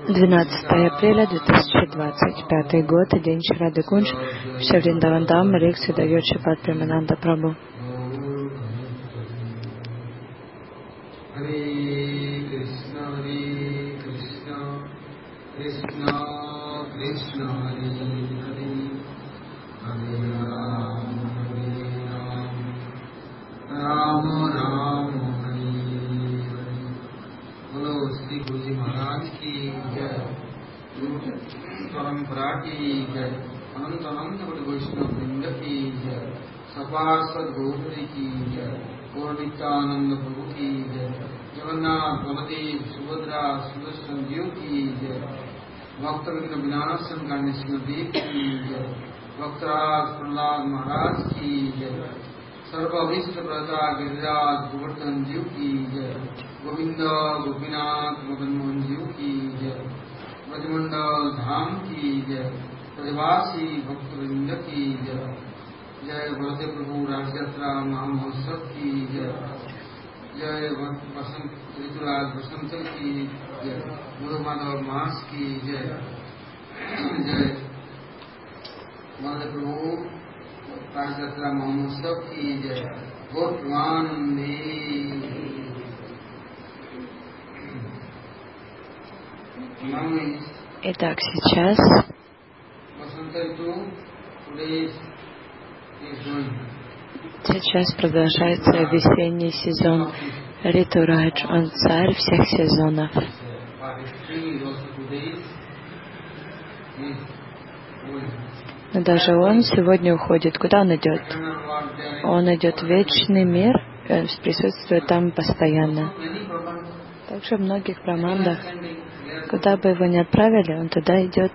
12 апреля 2025 год, день Шрады Кунж, Вриндаван, лекцию дает Шрипад Премананда Прабху. परंपरा की जय, अनंत अनंत बड़े वैष्णव वृंद की जय, सपार्षद गौरी की जय, गौर नित्यानंद प्रभु की जय, जगन्नाथ बलदेव सुभद्रा सुदर्शन जीव की जय, भक्तवृंद विनाशन करने देव की जय, भक्तराज प्रहलाद महाराज की जय, सर्वविष्ट प्रदा गिरिराज गोवर्धन जीव की जय, गोविंद गोपीनाथ मदन मोहन जीव की जय, ब्रजमंडल धाम की जय, ब्रजवासी भक्तवृंद की जय, जय बलदेव प्रभु राजयात्रा महामहोत्सव की जय, जय बसंत ऋतुराज बसंत की जय, गुरु माधव मास की जय, जय बलदेव प्रभु राजयात्रा महामहोत्सव की जय, गोत्रमानंदे। Итак, сейчас продолжается весенний сезон Ритурадж, он царь всех сезонов. Но даже он сегодня уходит. Куда он идет? Он идет в вечный мир, он присутствует там постоянно. Также в многих прамандах, куда бы его ни отправили, он туда идет.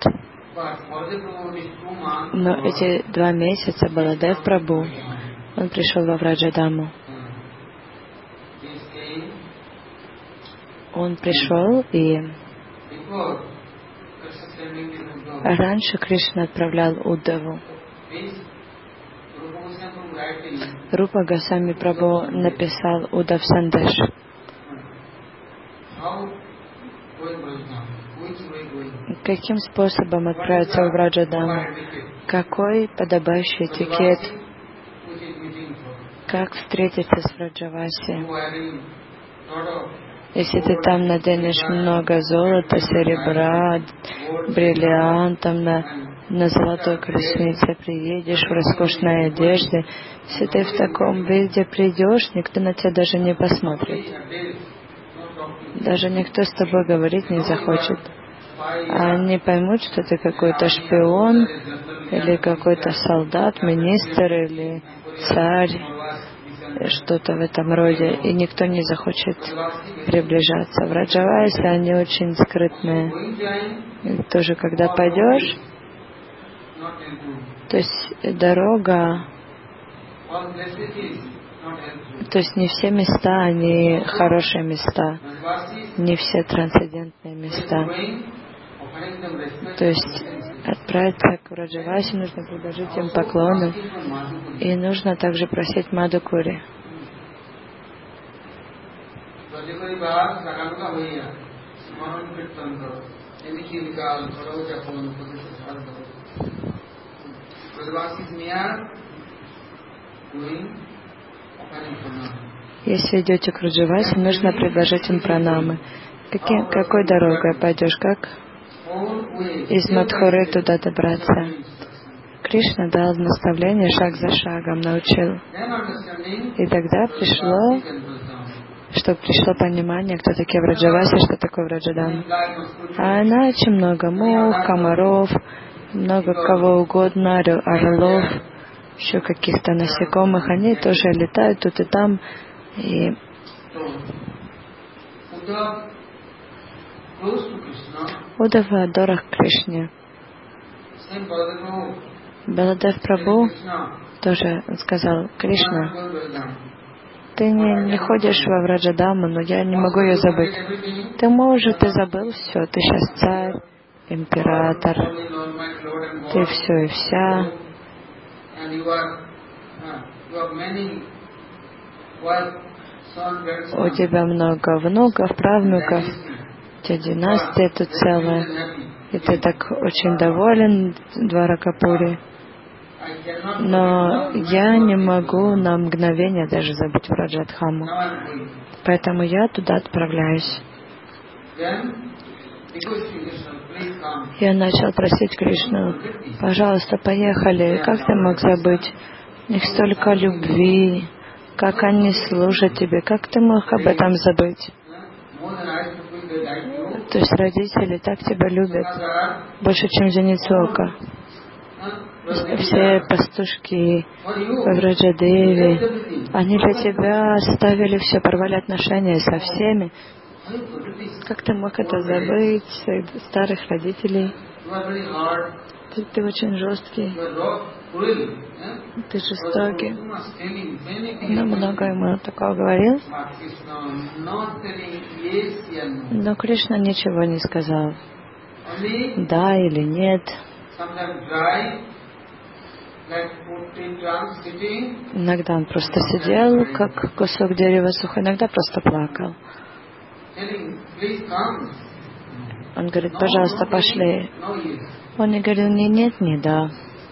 Но эти 2 месяца Баладев Прабху, он пришел во Враджадаму. Он пришел, и раньше Кришна отправлял Уддаву. Рупа Госвами Прабху написал Уддав Сандеш. Каким способом отправиться в Враджадаму? Какой подобающий этикет? Как встретиться с Враджаваси? Если ты там наденешь много золота, серебра, бриллиантов, на золотой колеснице приедешь в роскошной одежде, если ты в таком виде придешь, никто на тебя даже не посмотрит. Даже никто с тобой говорить не захочет. Они поймут, что ты какой-то шпион, или какой-то солдат, министр, или царь, что-то в этом роде, и никто не захочет приближаться. В Враджавасе они очень скрытные. И тоже, когда пойдешь, то есть дорога, то есть не все места, они хорошие места, не все трансцендентные места. То есть отправиться к Враджавасе нужно предложить им поклоны, и нужно также просить Мадхукури. Если идете к Враджавасе, нужно предложить им пранамы. Какой дорогой пойдешь, как из Мадхуры туда добраться? Кришна дал наставление шаг за шагом, научил. И тогда пришло понимание, кто такие Враджаваси, что такое Враджадам. А иначе много мух, комаров, много кого угодно, орлов, еще каких-то насекомых, они тоже летают тут и там. И Уддава дорог Кришне. Баладев Прабху тоже сказал: Кришна, ты не ходишь во Враджадаму, но я не могу ее забыть. Ты, может, и забыл все, ты сейчас царь, император, ты все и вся. У тебя много внуков, правнуков, у тебя династия тут целая, и ты так очень доволен Дваракапури. Но я не могу на мгновение даже забыть Враджадхаму. Поэтому я туда отправляюсь. Я начал просить Кришну: пожалуйста, поехали. Как ты мог забыть? У них столько любви, как они служат тебе. Как ты мог об этом забыть? То есть родители так тебя любят, больше, чем зеницу ока. Все пастушки в Враджадеве, они для тебя оставили все, порвали отношения со всеми. Как ты мог это забыть, своих старых родителей? Ты очень жесткий, ты жестокий. Но много ему такого говорил. Но Кришна ничего не сказал. Да или нет. Иногда он просто сидел, как кусок дерева сухой, иногда просто плакал. Он говорит: пожалуйста, пошли. Он не говорил ни нет, ни да.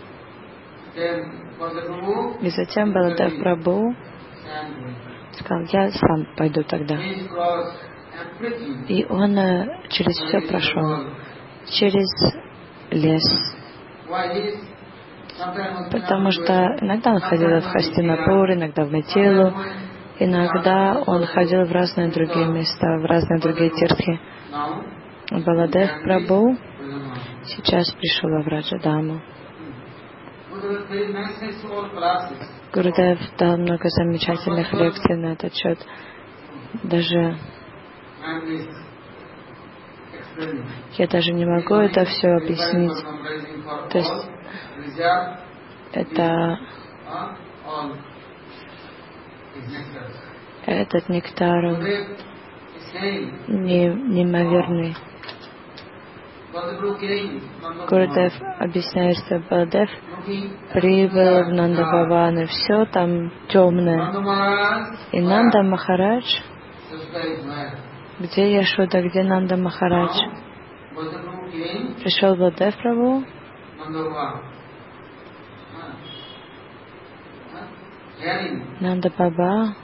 И затем Баладев Прабху сказал: я сам пойду тогда. И он через все прошел. Через лес. Потому что иногда он ходил в Хастинапур, иногда в Митилу, иногда он ходил в разные другие места, в разные другие тиртхи. Баладев Прабху сейчас пришел в Враджадаму. Гурудев дал много замечательных лекций на этот счет. Даже я даже не могу это все объяснить. То есть этот нектар, он неимоверный. Гурудев объясняет, что Баладев прибыл в Нандабаван, и все там темное. И Нанда Махарадж, где Яшода, где Нанда Махарадж? Пришел Баладев Прабху, Нанда Баба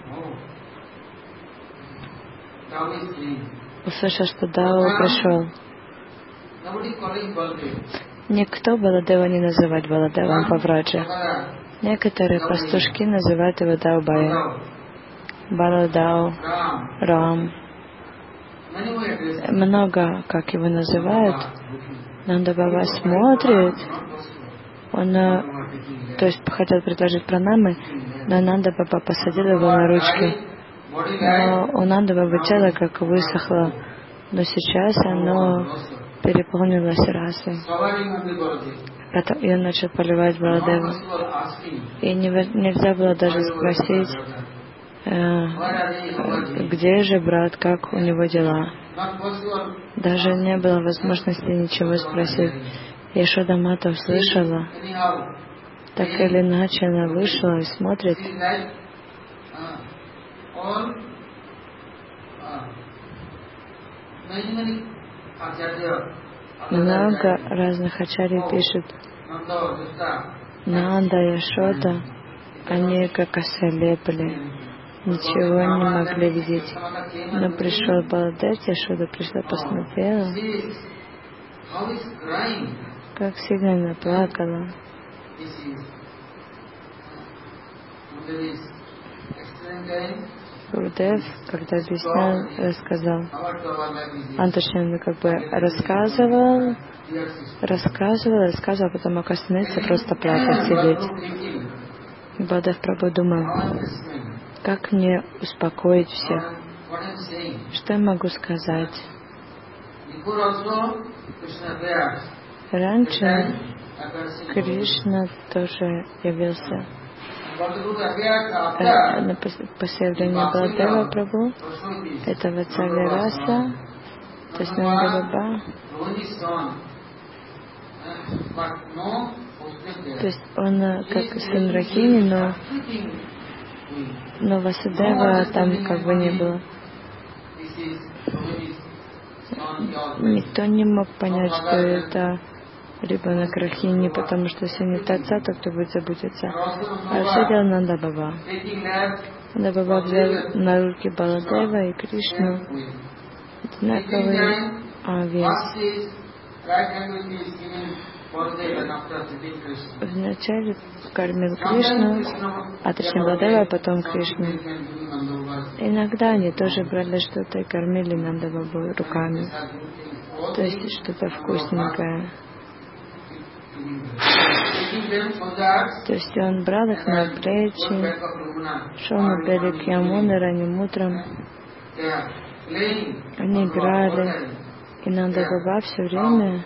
услышал, что Дау пришел. Никто Баладева не называет Баладевом по Враджа. Некоторые пастушки называют его Даубая, Баладау, Рам. Много, как его называют. Нанда Баба смотрит. Он, то есть, хотел предложить пранамы, но Нанда Баба посадил его на ручки. Но у Нанда Бабы тело как высохло, но сейчас оно переполнилось расой. И он начал поливать Баладева. И нельзя было даже спросить, где же брат, как у него дела. Даже не было возможности ничего спросить. Яшода Мата услышала, так или иначе она вышла и смотрит. Много разных ачарьи пишут: Нанда, Яшода, они как ослепли, ничего не могли видеть. Но пришел Баладев, Яшода пришла, посмотрела, как сильно она плакала. Гурудев, когда объяснял, рассказал. Он точнее как бы рассказывал, потом мог остановиться, просто плакать, сидеть. И Баладев Прабху думал, как мне успокоить всех? Что я могу сказать? Раньше Кришна тоже явился. После явления Баладева Прабху, этого царя раса, то есть Нанда Баба, то есть он как сын Рахини, но Васудева там как бы не было. никто не мог понять, что это ребенок Рахини, потому что если нет отца, то кто будет заботиться? А все делал Нанда Баба. Нанда Баба взял на руки Баладева и Кришну, одинаковый вес. Вначале кормил Кришну, а точнее Баладева, а потом Кришну. Иногда они тоже брали что-то и кормили Нанда Бабу руками. То есть что-то вкусненькое. То есть он брал их на плечи, шел на берег Ямуны ранним утром. Они играли, и Нанда Баба все время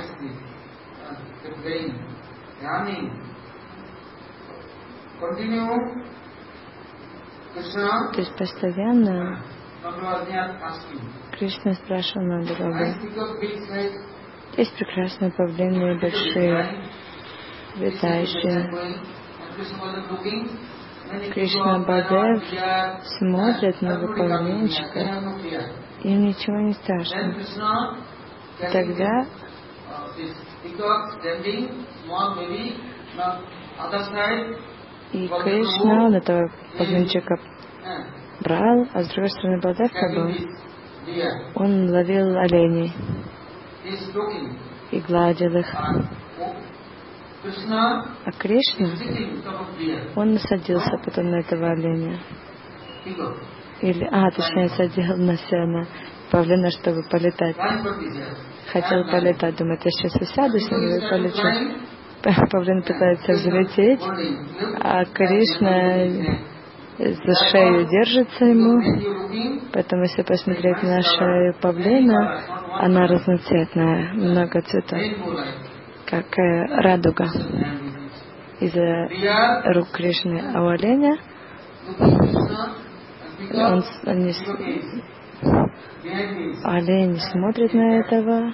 то есть постоянно Кришна спрашивал Нанда Бабу. Есть прекрасные павлины, большие, летающие. Кришна Бадев смотрит на павлинчиков, им ничего не страшно. И тогда и Кришна на этого павлинчика брал, а с другой стороны Бадев был. Он ловил оленей и гладил их. А Кришна, он насадился потом на этого оленя. Точнее, садил на сено павлина, чтобы полетать. Хотел полетать, думает, я сейчас усяду с ним и полечу. Павлин пытается взлететь, а Кришна за шею держится ему. Поэтому, если посмотреть на шею павлина, она разноцветная, много цветов, как радуга из-за рук Кришны. А у оленя олень смотрит на этого.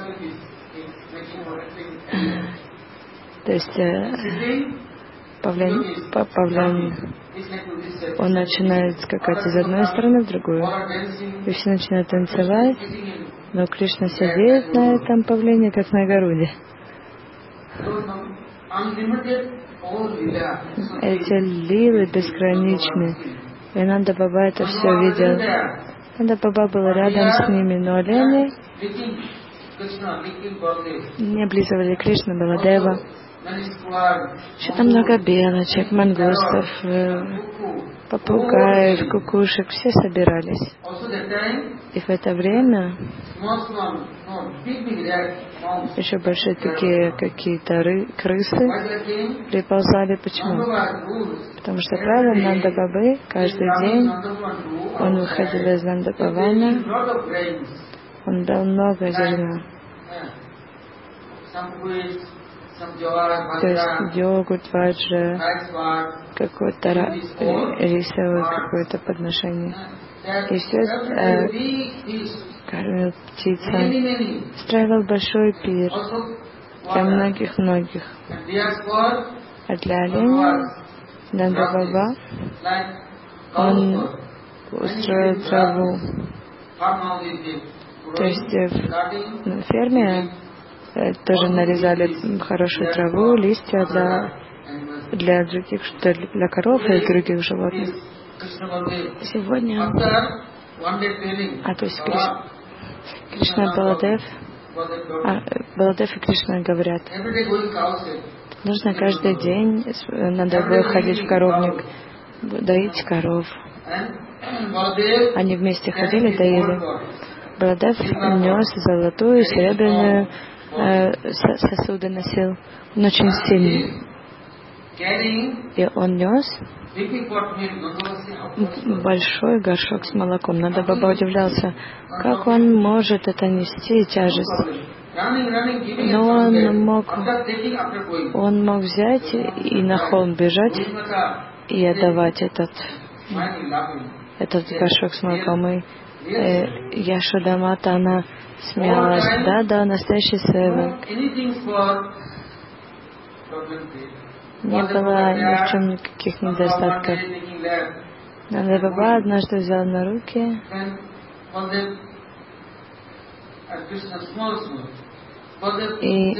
То есть павлин, он начинает скакать из одной стороны в другую. И все начинают танцевать, но Кришна сидит на этом павлине, как на огороде. Эти лилы безграничны. И Нанда Баба это все видел. Нанда Баба был рядом с ними, но олени не облизывали Кришну, Баладева. Еще там много белочек, мангустов, попугаев, кукушек, все собирались. И в это время еще большие такие какие-то крысы приползали. Почему? Потому что правило Нанда Бабы каждый день он выходил из Нанда Бавана, он брал много зерна. То есть йогурт, ваджра, какой-то рисовый какое-то подношение. И все кормил птица, устраивал большой пир для многих-многих. А для оленей Нанда Баба он устроил траву. То есть на ферме тоже нарезали хорошую траву, листья для других, для коров и других животных. Сегодня, то есть Кришна Баладев, Баладев и Кришна говорят, нужно каждый день, надо выходить в коровник, доить коров. Они вместе ходили, доили. Баладев нес золотую, серебряную сосуды носил. Он очень сильный. И он нес большой горшок с молоком. Нанда Баба удивлялся, как он может это нести, тяжесть. Но он мог взять и на холм бежать и отдавать этот горшок с молоком. И Яшода Мата, она смеялась. Да, настоящий севак. Не было ни в чем никаких недостатков. Нанда Баба однажды взял на руки И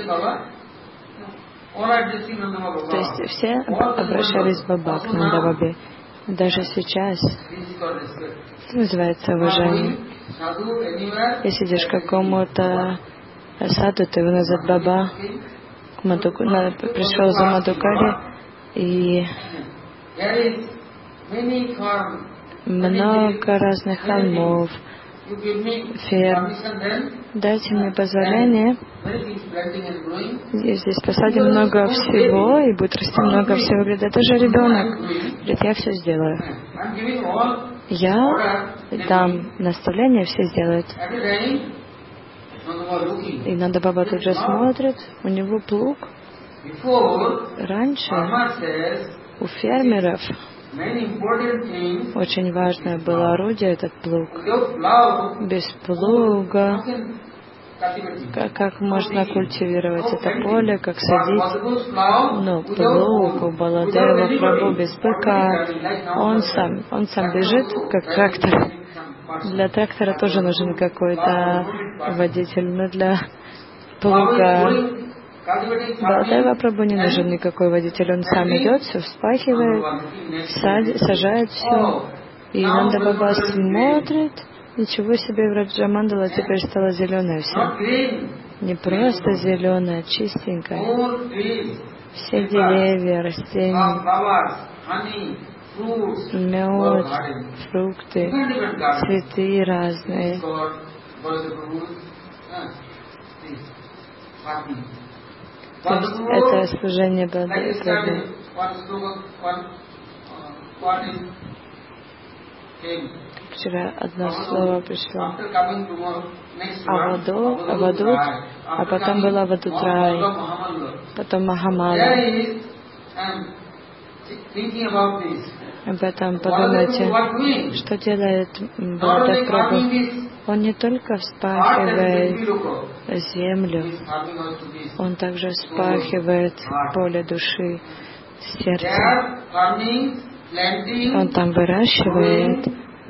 то есть все обращались в Баба, к Нандабабе. Даже сейчас это называется уважение. Если идешь к какому-то саду, ты его назад Баба, пришел за Мадукари, и много разных холмов, ферм. Дайте мне позволение, и здесь посадим много всего, и будет расти много всего. Говорит, это же ребенок. Говорит, я все сделаю. Я дам наставление, все сделают. И Нанда-баба тут же смотрит, у него плуг. Раньше у фермеров очень важное было орудие, этот плуг. Без плуга как можно культивировать это поле, как садить? Но плуг у Баладева Прабху без быка, он сам бежит, как трактор. Для трактора тоже нужен какой-то водитель, но для плуга Баладева Прабху не нужен никакой водитель, он сам идет, все вспахивает, сажает все. И Нанда-баба смотрит, ничего себе, Враджамандала теперь стала зеленая все. Не просто зеленая, чистенькая. Все деревья, растения, мед, фрукты, цветы разные. То есть это служение Баладева. Вчера одно слово пришло. Авадут, а потом был Авадутрай, потом Махамала. Об этом подумайте, что делает Баладев Прабху. Он не только вспахивает землю, он также вспахивает поле души, сердце. Он там выращивает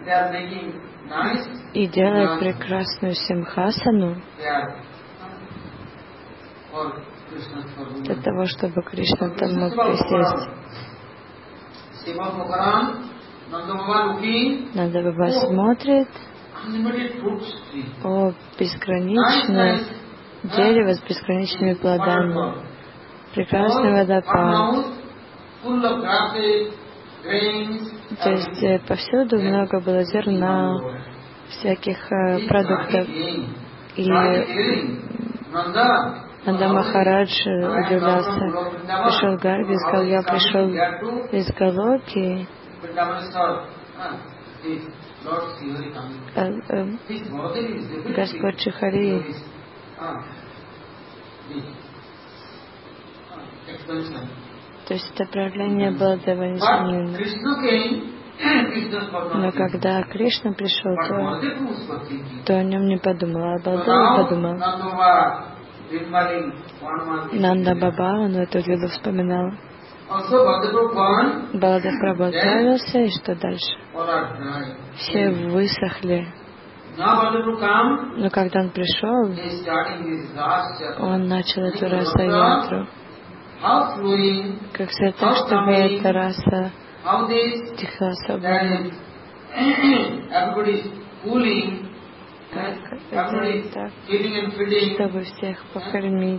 и делает прекрасную симхасану для того, чтобы Кришна там мог присесть. Нанда-баба смотрит, о, безграничное дерево с бесконечными плодами, прекрасный водопад. То есть повсюду много было зерна, всяких продуктов. И Нанда Махарадж удивлялся. Пришел Гарги и сказал, я пришел из Галоки. Господь Шихари То есть это проявление Баладева несомненно. Но когда Кришна пришел, то о нем не подумал, а Баладева подумал. Нанда-баба, он эту лилу вспоминал. Баладев Прабху отправился, и что дальше? Все высохли. Но когда он пришел, он начал эту раса-ятру. Как сказать так, чтобы эта раса текла свободно. Так, чтобы всех покормить,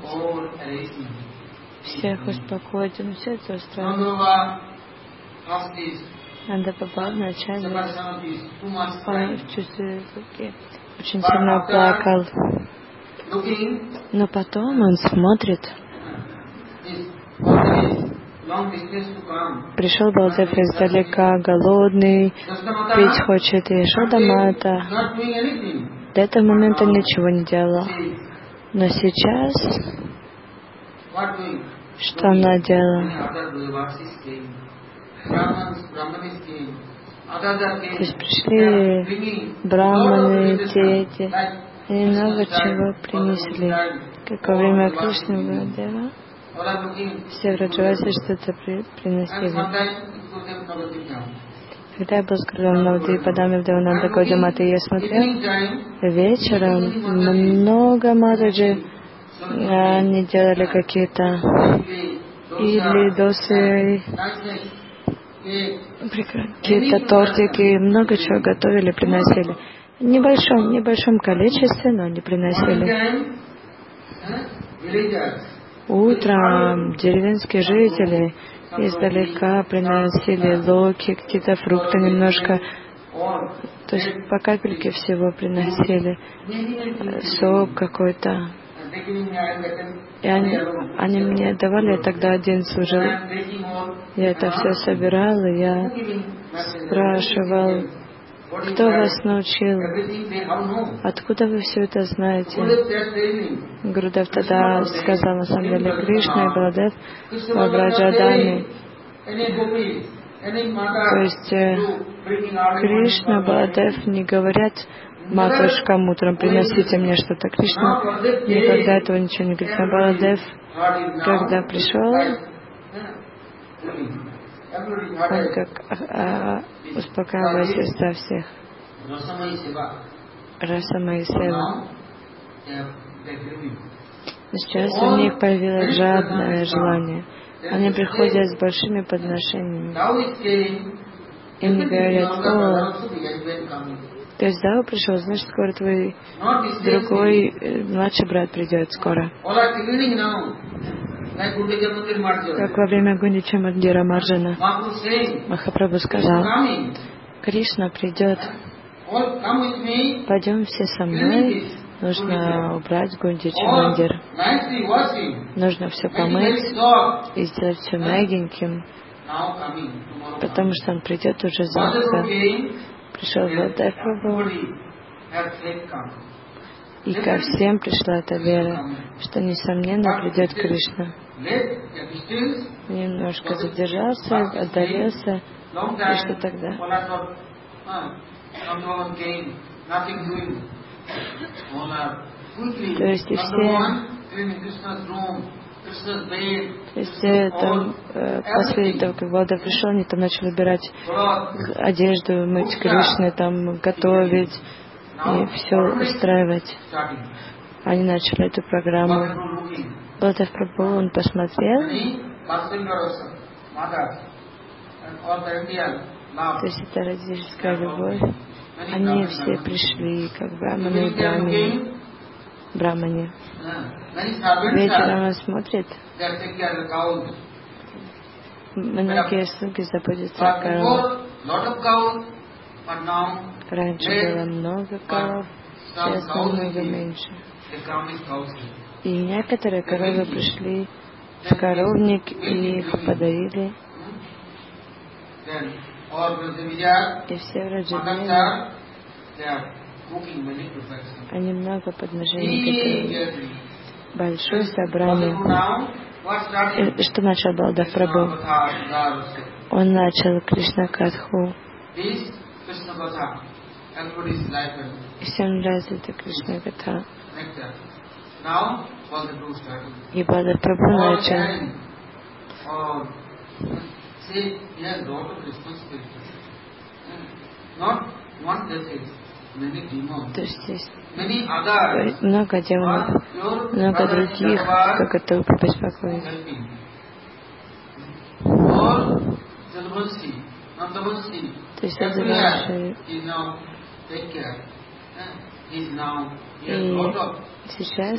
всех успокоить, он все это устраивает. Нанда-баба вначале он в чувстве руки очень сильно плакал, но потом он смотрит. Пришел Баладев издалека, голодный, пить хочет, и Яшода-мата до этого момента ничего не делала. Но сейчас, что она делала? То есть пришли браманы, дети, и много чего принесли. Как во время Кришны Баладева, все в Раджавасе что-то приносили. Когда я был с Гурудевом Навадвипадами в Девананда Гаудиаматы, я смотрел вечером много Матаджи, они делали какие-то идли, досы, какие-то тортики, много чего готовили, приносили. В небольшом количестве, но они приносили. Утром деревенские жители издалека приносили локи, какие-то фрукты немножко, то есть по капельке всего приносили, сок какой-то. И они мне давали, я тогда один служил. Я это все собирал, и я спрашивал, кто вас научил? Откуда вы все это знаете? Гурудев тогда сказал, на самом деле, Кришна и Баладев в Враджадане. То есть Кришна, Баладев не говорят матушкам утром, приносите мне что-то. Кришна никогда этого ничего не говорит. Но Баладев, когда пришел, он как успокаивает сердца всех. Расамай Сева. Сейчас у них появилось жадное желание. Они приходят с большими подношениями. Им говорят, то есть Дау пришел, значит, скоро твой другой младший брат придет скоро. Как во время Гундича Мандира Марджана Махапрабху сказал, Кришна придет, пойдем все со мной, нужно убрать Гундича Мандир, нужно все помыть и сделать все мягеньким, потому что он придет уже завтра. Пришел Баладев Прабху, и ко всем пришла эта вера, что несомненно придет Кришна. Немножко задержался, отдалился, и что тогда? То есть и все там после того, как Баладев пришел, они там начали убирать одежду, мыть Кришны, там готовить и все устраивать. Они начали эту программу. Баладев Прабху, он посмотрел, то есть это родительская любовь. Они все пришли, как браманы и брамани. Вечером он смотрит, многие слуги заботятся о коровах. Раньше было много коров, сейчас намного меньше. И некоторые коровы пришли в коровник и их подоили. И все в Раджавине, они много подношений готовили. Большое собрание. И что начал Баладев Прабху? Он начал Кришна Катху. И всем нравится эта Кришна Катха. И Баладев Прабху начал. То есть здесь много демонов, много других, как это побеспокоит. То есть это наши. И сейчас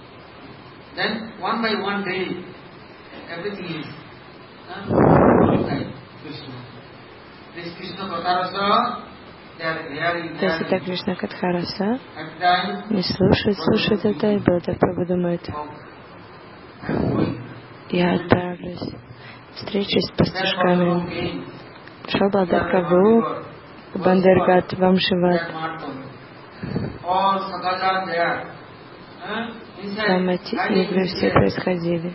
то есть это Кришна Катхараса, не слушает это, и Баладев Прабху думает, я отправлюсь, встречусь с пастушками. Пришел Баладев Прабху, Бандергат, Вамшиват. Там эти игры все происходили.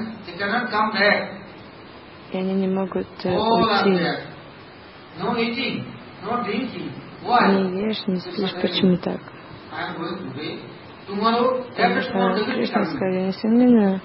И они не могут уйти. Не ешь, не спишь. Почему так? Потому что Кришна сказал, несомненно.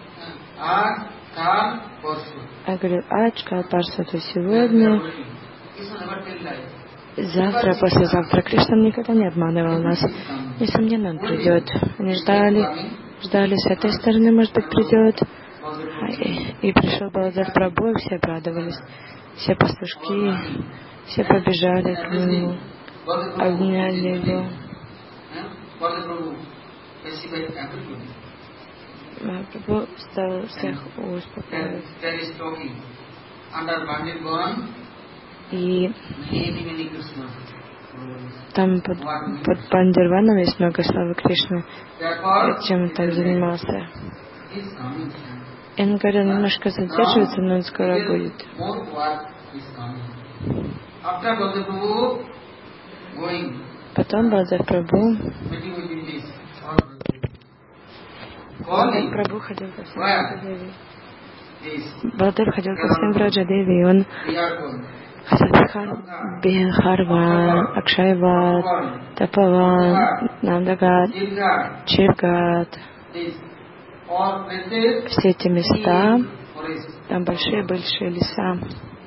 Я говорю, Ачка, Парсвата сегодня, Завтра, послезавтра Кришна никогда не обманывал нас. Несомненно, он придет. Они ждали с этой стороны, может быть, придет. И пришел Баладев Прабху, и все обрадовались. Все пастушки, все побежали к нему, обняли его. Прабху стал всех успокаивать. И там под Бандирваном есть много славы Кришны, чем он там занимался. И он говорил, немножко задерживается, но он скоро будет. Потом Баладев Прабху ходил ко всем Раджадеви. Баладев ходил ко всем Раджадеви, и он хотел Бихарван, Акшайват, Тапаван, Нандагат, Чиргат. Все эти места, там большие леса.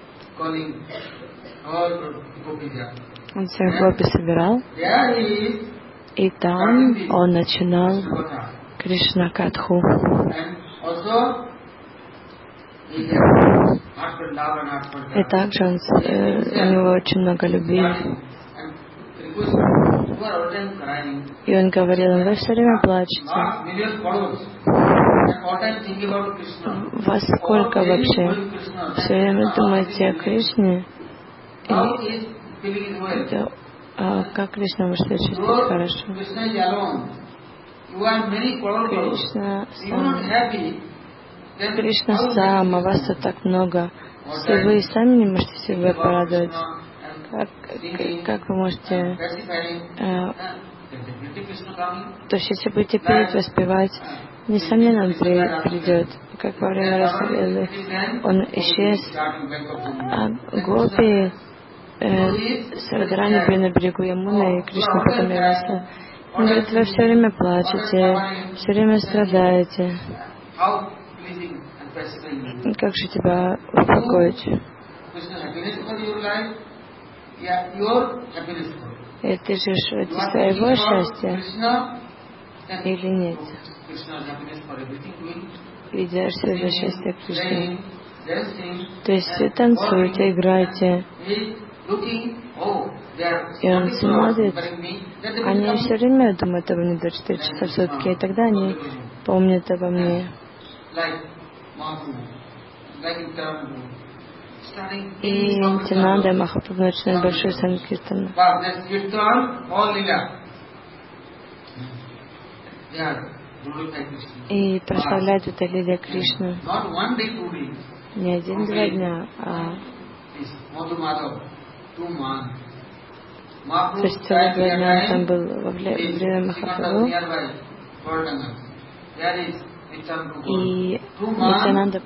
Он всех гопи собирал, и там он начинал Кришна Катху. И также у него очень много любви. И он говорил, вы все время плачете. Вас сколько вообще? Все время думаете о Кришне? Как Кришна может себя чувствовать хорошо? Кришна сам, а вас тут так много. Если вы сами не можете себя порадовать, как вы можете... То есть, если будете петь, воспевать, несомненно, он придет. Как во время Расалилы он исчез, а гопи с Радхарани были на берегу Ямуны, и Кришна потом явился. Он говорит, вы все время плачете, все время страдаете. Как же тебя успокоить? И ты живешь ради своего счастья или нет? И делаешь все за счастье Кришны. То есть вы танцуете, играете. И он смотрит. Они все время думают обо мне 24 часа в сутки, и тогда они помнят обо мне. И Нитянанда и Махапрабху начинают большой санкиртан. И прославляют это лилия Кришну. Не 1-2 дня, а то есть целых 2 дня он там был во время Махапрабху. И Нитянанда,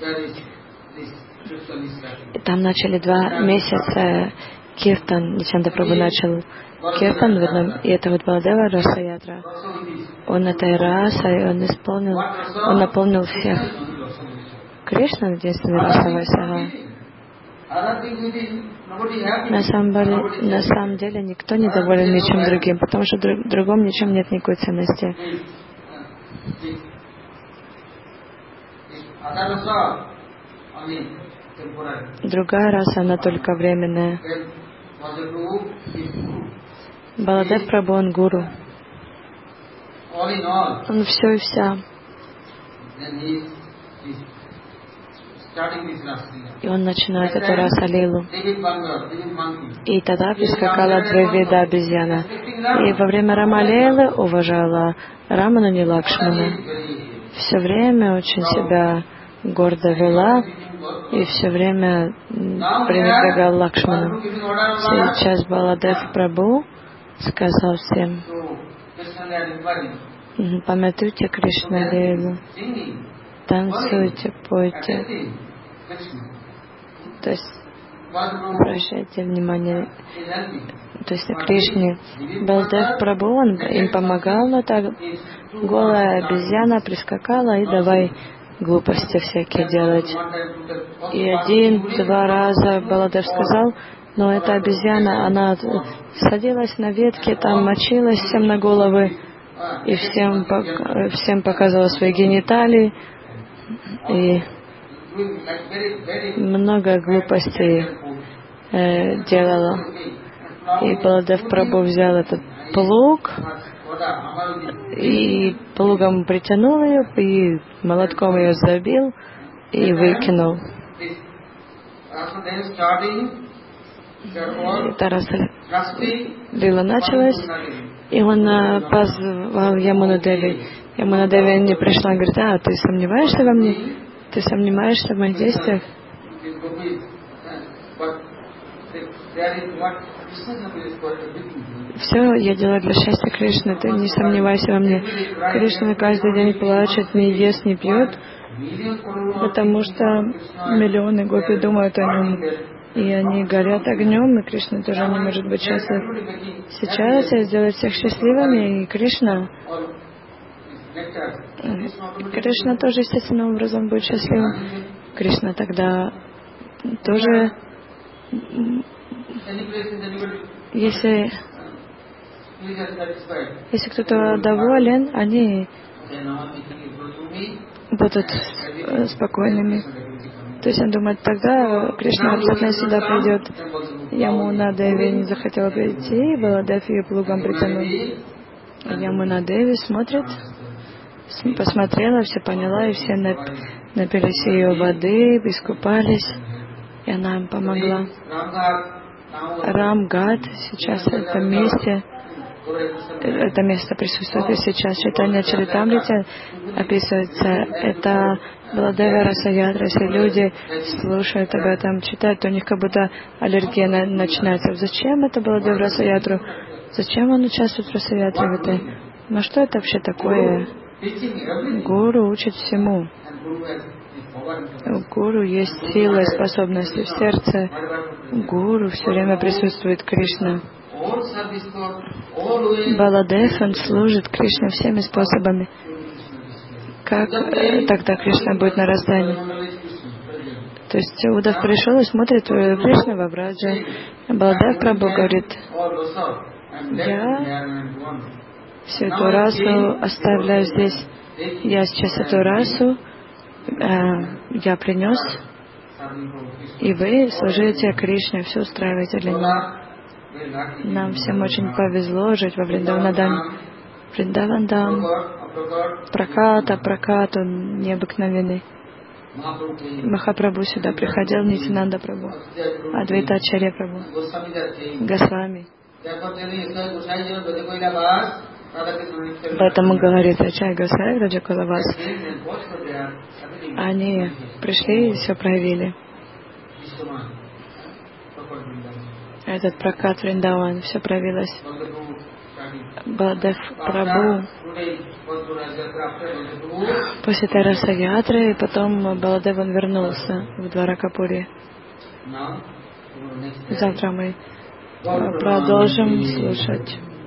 там начали 2 месяца киртан. Нитянанда Прабху начал киртан в одном, и это вот Баладева Раса Ятра. Он этой расой, он наполнил всех. Кришна единственный расовый сага. На самом деле никто не доволен ничем другим, потому что в другом ничем нет никакой ценности. Другая раса, она только временная. Баладев Прабху, он гуру. Он все и вся. И он начинает эту расалилу. И тогда прискакала 2 вида обезьяна. И во время Рамалилы уважала Раману, не Лакшмана. Все время очень себя гордо вела и все время пренебрегал Лакшману. Сейчас Баладев Прабху сказал всем: памятуйте Кришна Лилу, танцуйте, пойте. То есть обращайте внимание, то есть на Кришне. Баладев Прабху, он им помогал, но так голая обезьяна прискакала и давай глупости всякие делать. И 1-2 раза Баладев сказал: Но эта обезьяна, она садилась на ветке, там мочилась всем на головы и всем показывала свои гениталии и много глупостей делала. И Баладев Прабху взял этот плуг и плугом притянул ее, и молотком ее забил и выкинул. И Тараса Лила началась, и он позвал Ямуну Деви. Ямуна Деви не пришла, говорит: ты сомневаешься во мне? Ты сомневаешься в моих действиях? Все я делаю для счастья Кришны, ты не сомневайся во мне. Кришна каждый день плачет, не ест, не пьет, потому что миллионы гопи думают о нем, и они горят огнем, и Кришна тоже не может быть счастлив. Сейчас я сделаю всех счастливыми, и Кришна тоже естественным образом будет счастливым. Кришна тогда тоже, если кто-то доволен, они будут спокойными. То есть он думает, тогда Кришна обязательно сюда придет. Ямуна Деви не захотела прийти, Баладев ее плугом притянул. Ямуна Деви смотрит, посмотрела, все поняла, и все напились ее воды, искупались, и она им помогла. Рамгат сейчас в этом месте, это место присутствует и сейчас. Чайтанья Чаритамрите описывается, это Баладева Расаятра. Если люди слушают об этом, читают, то у них как будто аллергия начинается. Зачем это Баладева Расаятру? Зачем он участвует в Расаятре? Ну что это вообще такое? Гуру учит всему. У Гуру есть сила и способности в сердце. Гуру все время присутствует Кришна. Баладев, он служит Кришне всеми способами. Как тогда Кришна будет нарастание? То есть Удав пришел и смотрит Кришна во Враджа. Баладев Прабху говорит: я всю эту расу оставляю здесь. Я сейчас эту расу я принес, и вы служите Кришне, все устраиваете для него. Нам всем очень повезло жить во Вриндаванадаме. Вриндавандам, Пракат, он необыкновенный. Махапрабху сюда приходил, Нитянанда Прабху, Адвайта Ачарья Прабху, Госвами. Поэтому говорит Ачарья Госвами, Раджакулавас, они пришли и все проявили. Этот Пракат Вриндаван, все проявилось. Баладев Прабху после Тарасаятры, и потом Баладев он вернулся в Дваракапури. Завтра мы продолжим слушать